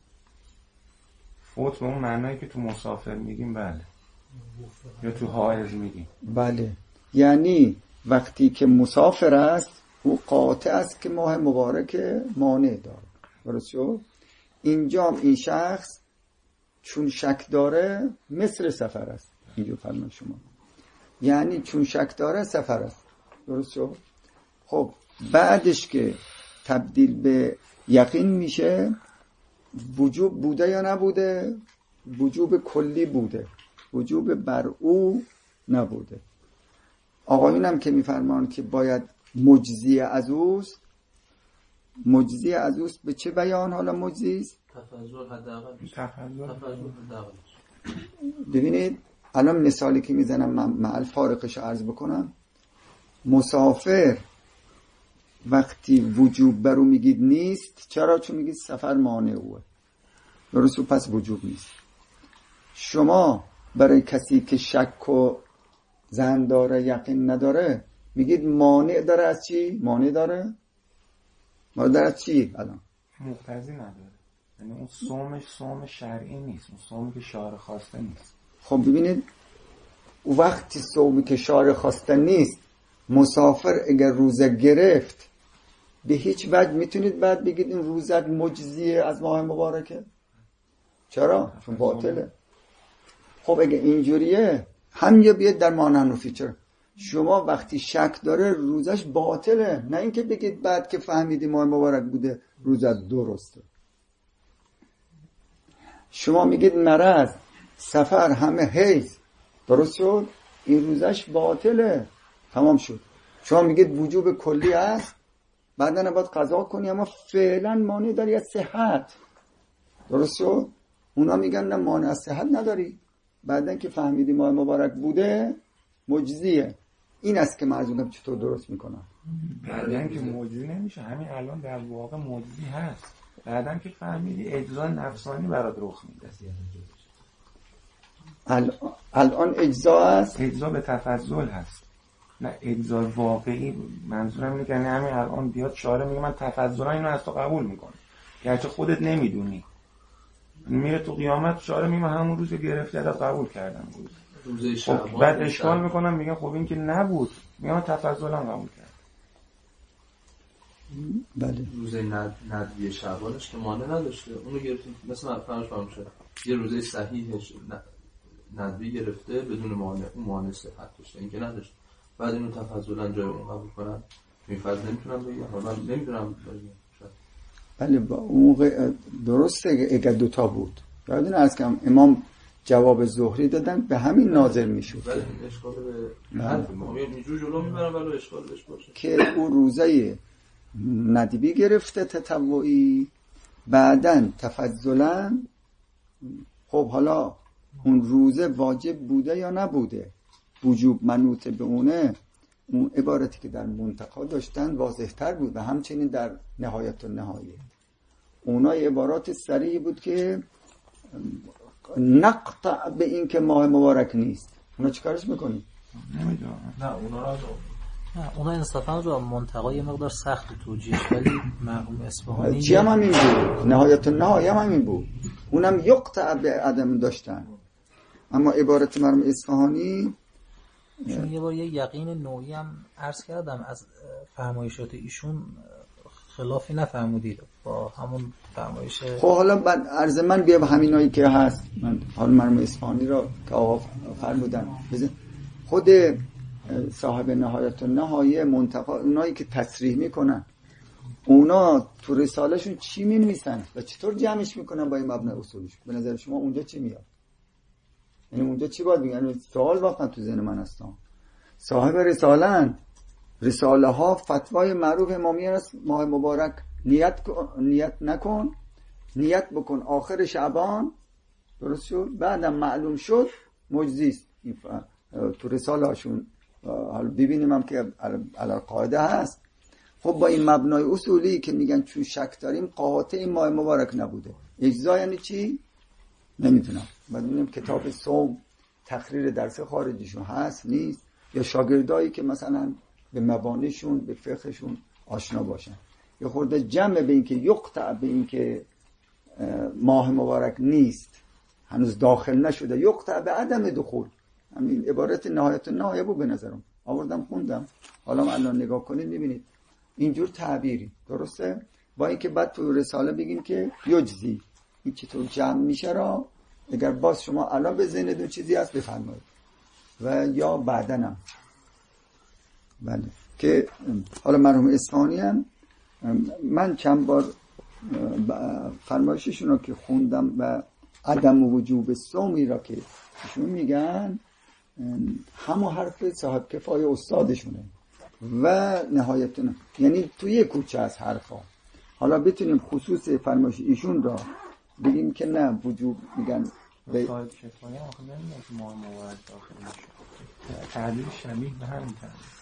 فوت به اون معنایی که تو مسافر میگیم بله، یا تو حائض میگیم بله. یعنی وقتی که مسافر است او قاطع است که ماه مبارک مانع داره. درست شد؟ اینجا این شخص چون شک داره مثل سفر است. اینجا فرمان شما یعنی چون شک داره سفر است. درست شد؟ خب بعدش که تبدیل به یقین میشه وجوب بوده یا نبوده؟ وجوب کلی بوده، وجوب بر او نبوده. آقایون هم که میفرمان که باید مجزی از اوست، مجزی از اوست به چه بیان حالا مجزی است؟ تفضل حداقل. تفضل حداقل. ببینید الان مثالی که میزنم من مع فارقش عرض بکنم. مسافر وقتی وجوب برو میگید نیست، چرا؟ چون میگید سفر مانع اوه، درست؟ پس وجوب نیست. شما برای کسی که شک و ظن داره یقین نداره میگید مانع داره از چی؟ مانع داره؟ مانع داره از چی؟ الان مقتضی نداره، یعنی اون صومش صوم شرعی نیست، اون صومی که شارع خواسته نیست. خب ببینید وقتی صومی که شارع خواسته نیست، مسافر اگر روزه گرفت به هیچ وجه میتونید بعد بگید این روزت مجزیه از ماه مبارکه؟ چرا؟ چون باطله. خب اگه اینجوریه هم یا بیاد در ماه حنفی. چرا؟ شما وقتی شک داره روزش باطله، نه اینکه بگید بعد که فهمیدی ماه مبارک بوده روزت درسته. شما میگید مرض، سفر، همه حیض، درست شد؟ این روزش باطله، تمام شد. شما میگید وجوب کلی هست، بعدا نباید قضا کنی اما فعلا مانع داری از صحت، درست شد؟ اونا میگن نه مانع از صحت نداری، بعدن که فهمیدی ماه مبارک بوده مجزیه. این است که معذورم چطور درست میکنم. بعدن که مجزی نمیشه، همین الان در واقع مجزی هست. بعدن که فهمیدی اجزا نفسانی برات رخ میده. الان الان اجزا هست، اجزا به تفضل هست، نه اجزا واقعی. منظورم اینه که همین الان بیاد شارع میگه من تفضلا اینو از تو قبول میکنم، گرچه خودت نمیدونی. میره تو قیامت شارع میگه همون روز گرفتی ازت قبول کردم روز روزه خب شعبان. بعد اشکال میکنم میگن خب این که نبود، میگن تفضلا قبول کرد. بله روزه ند... ندوی شعبانش که مانع نداشته، اونو گرفتیم مثلا فرض فرض شد یه روزه صحیحش ندوی گرفته بدون مانع، اون مانع صحت داشته، این که نداشت. بعد اینو تفضلا جای اون قبول کنن، این فرض نمیتونم بگم، من نمیدونم. بله با اون درسته اگر دوتا بود. یادتون از که امام جواب ظهری دادن به همین ناظر میشود. ولی اشکال به حرف ما اینجور جلو میبرم ولی اشکال بهش باشه که اون روزه ندبی گرفته تطوعی، بعدن تفضلا. خب حالا اون روزه واجب بوده یا نبوده؟ وجوب منوط به اونه. اون عبارتی که در منتقا داشتن واضح‌تر بود و همچنین در نهایت النهایه اونا عبارات صریحی بود که نقطع به این که ماه مبارک نیست. اونا چیکارش میکنی؟ نمیدونم. نه اونا را نه اونا انصافا رو منتقا یه مقدار سخت توجیهش، ولی مرحوم اصفهانی چی هم همین بود، نهایت النهایه هم همین بود، اونم یقطع به عدم داشتن. اما عبارت مرحوم اصفهانی، چون یه بار یه یقین نوعی هم عرض کردم از فرمایشات ایشون خلافی نفهمودید با همون فرمایش. خب حالا بعد عرض من بیا همینایی که هست، من حالا مرحوم اصفهانی را که آقا فرمودن خود صاحب نهایت النهایه منتقا اونایی که تصریح میکنن اونا تو رسالهشون چی می‌نویسن و چطور جمعش میکنن با این مبنای اصولیش؟ به نظر شما اونجا چی میاد؟ یعنی اونجا چی باید بگن؟ یعنی سوال واقعا تو ذهن من هست. صاحب رساله‌اند، رساله ها فتوای معروف امامی است، ماه مبارک نیت نیت نکن، نیت بکن آخر شعبان، درست شد؟ بعدم معلوم شد مجزی است. تو رساله هاشون حالا ببینیم هم که علی قاعده هست. خب با این مبنای اصولی که میگن چون شک داریم قاطع این ماه مبارک نبوده، اجزا یعنی چی؟ نمیدونم. بعد ببینیم کتاب صوم تقریر درس خارجیشون هست نیست، یا شاگردایی که مثلا به مبانیشون به فقهشون آشنا باشن. یا خورده جمع به این که یقطع به این که ماه مبارک نیست، هنوز داخل نشده، یقطع به عدم دخول. همین عبارت نهایت النهایه بود به نظرم، آوردم خوندم. حالا ما الان نگاه کنید میبینید اینجور تعبیری درسته، با اینکه بعد تو رساله بگیم که یجزی این چطور جمع میشه را اگر باز شما الان به ذهنتون چیزی هست بفرمایید و یا بعدنم. بله که حالا مرحوم اصفهانی هم من چند بار فرمایششون رو که خوندم و عدم وجوب صومی را که ایشون میگن همون حرف صاحب کفایه استادشونه و نهایتون، یعنی توی کوچه از حرفا. حالا بتونیم خصوص فرمایش ایشون را بگیم که نه وجوب میگن به صاحب کفایه آخه نمیدونم که ماه مبارک داخل میشه، تعبیر شبیه به همین تعبیر.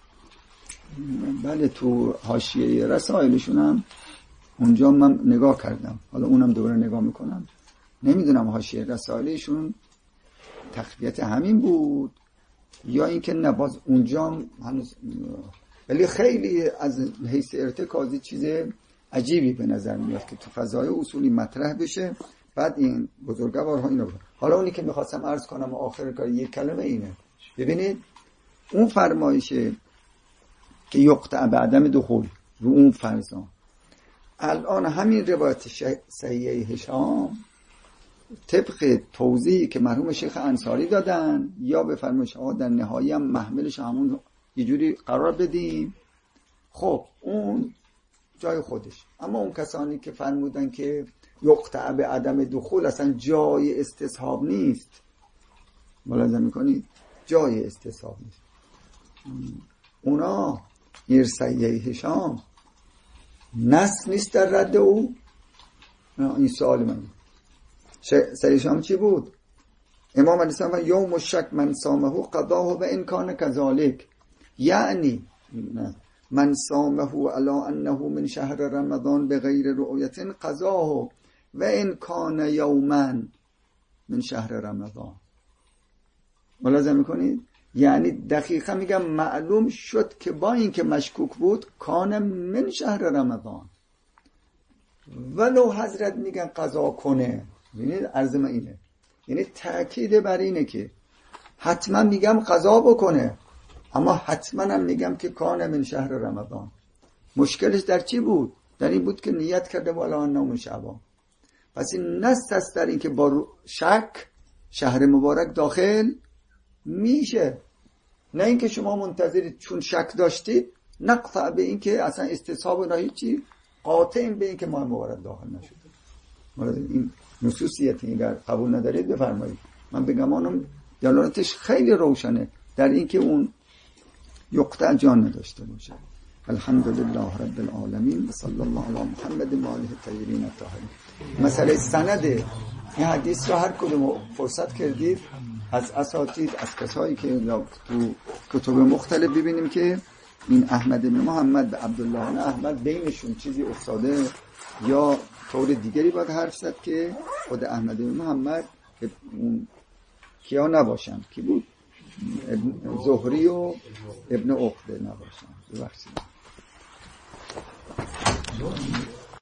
بله تو حاشیه رسائلشون هم اونجا من نگاه کردم، حالا اونم دوباره نگاه میکنم، نمیدونم حاشیه رسائلشون تقویت همین بود یا اینکه نه باز اونجا هنوز، ولی خیلی از حیث ارتکازی چیز عجیبی به نظر میاد که تو فضای اصولی مطرح بشه. بعد این بزرگوارها اینو بود. حالا اونی که میخواستم عرض کنم آخر کار یک کلمه اینه، ببینید اون فرمایشه که یقطع به عدم دخول رو اون فرضا، الان همین روایت صحیحه هشام طبق توضیحی که مرحوم شیخ انصاری دادن یا به فرمایش ها در نهایی هم محملش همون یه جوری قرار بدیم، خب اون جای خودش. اما اون کسانی که فرمودن که یقطع به عدم دخول اصلا جای استصحاب نیست، ملاحظه میکنید جای استصحاب نیست، اونا این صحیحه هشام نص نیست در رد او. این سوال من صحیحه هشام چی بود؟ امام علیه السلام یوم الشک من صامه قضاه و ان کان کذالک، یعنی من صامه علی انه من شهر رمضان بغیر رؤیت قضاه و ان کان یوما من شهر رمضان. ملاحظه میکنید؟ یعنی دقیقا میگم معلوم شد که با اینکه مشکوک بود کان من شهر رمضان، ولو حضرت میگن قضا کنه. ببینید عرض من اینه، یعنی تأکید بر اینه که حتما میگم قضا بکنه، اما حتما هم میگم که کان من شهر رمضان. مشکلش در چی بود؟ در این بود که نیت کرده والا نام شعبان. پس این نست است در این که با شک شهر مبارک داخل میشه، نه اینکه شما منتظرید چون شک داشتید نقطع به این که اصلا استصحاب نه هیچی، قاطع به این که ماه مبارک داخل نشده. این نصوصیت اگر قبول ندارید بفرمایید، من بگم آنم دلالتش خیلی روشنه در این که اون یقطع جان نداشته باشه. الحمدلله رب العالمین و صلی الله علی محمد و آله الطاهرین الطاهرین. مسئله سند این حدیث رو هر کدوم فرصت کردید از اساتید، از کسایی که تو کتب مختلف ببینیم که این احمد بن محمد و عبدالله بن احمد بینشون چیزی افتاده یا طور دیگری باید حرف زد که خود احمد بن محمد اون کیا نباشن، کی بود؟ زهری و ابن عقده نباشن. ببخشید